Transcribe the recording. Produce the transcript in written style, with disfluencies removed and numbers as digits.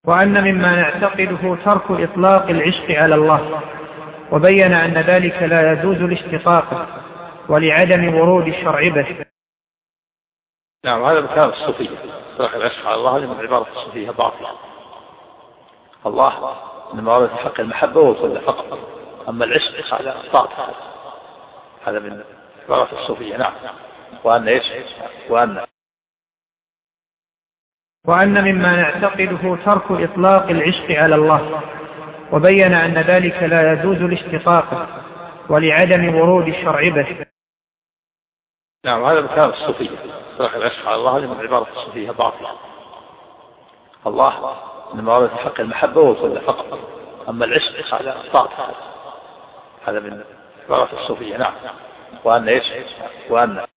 وأن مما نعتقده ترك إطلاق العشق على الله، وبين أن ذلك لا يجوز لاشتقاقه ولعدم ورود الشرع به. نعم، هذا كلام الصوفية. إطلاق العشق على الله هذه من عبارة الصوفية باطلة. الله إنما ورد حق المحبة والخلة فقط، أما العشق هذا باطل، هذا من عبارة الصوفية. نعم. وأن مما نعتقده ترك إطلاق العشق على الله، وبين أن ذلك لا يجوز لاشتقاقه ولعدم ورود الشرع به. نعم، هذا كلام الصوفية. إطلاق العشق على الله هذه من عبارة الصوفية باطلة. الله إنما ورد حق المحبة والخلة فقط، أما العشق هذا باطل، هذا من عبارة الصوفية. نعم. وأن